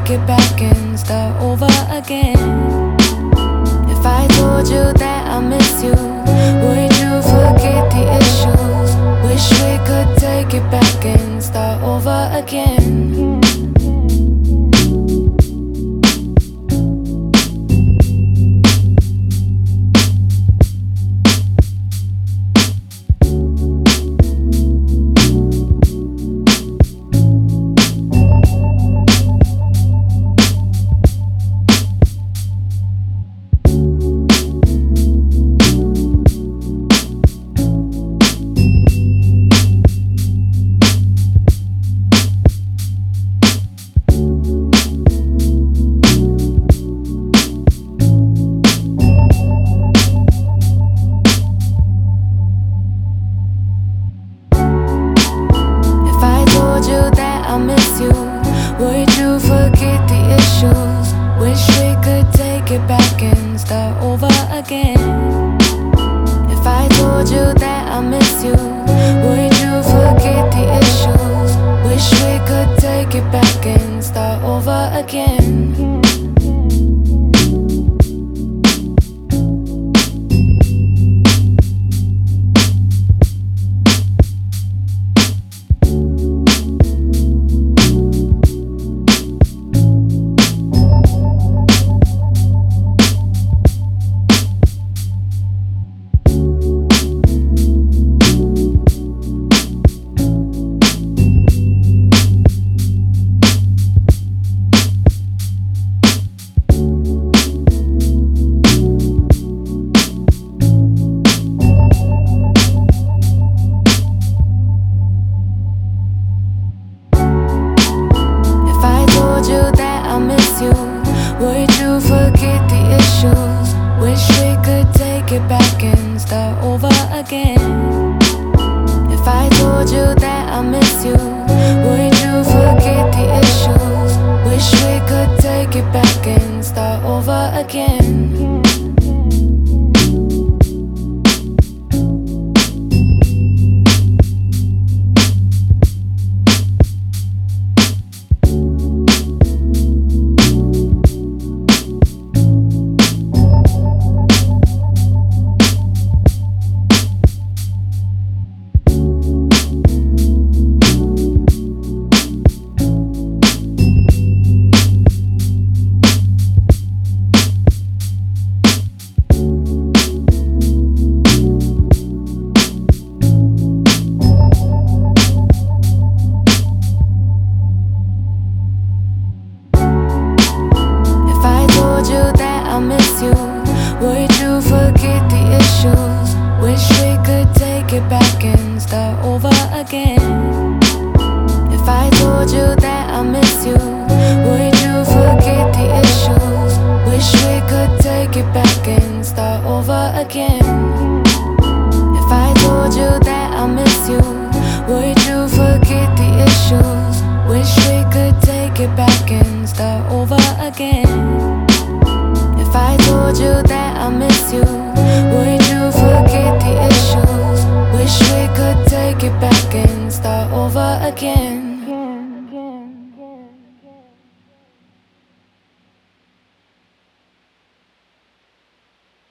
take it back and start over again? If I told you that I miss you, would you forget the issues? Wish we could take it back and start over again. I miss you, would you forget the issues? Wish we could take it back and start over again. If I told you that I miss you, would you forget the issues? Wish we could take it back and start over again. Would you forget the issues? Wish we could take it back and start over again. If I told you that I miss you, would you forget the issues? Wish we could take it back and start over again. I miss you, would you forget the issues? Wish we could take it back and start over again. If I told you that I miss you, would you forget the issues? Wish we could take it back and start over again. If I told you that I miss you, would you forget the issues? Wish we could take it back and start over again. If I told you that I miss you, would you forget the issues? Wish we could take it back and start over again.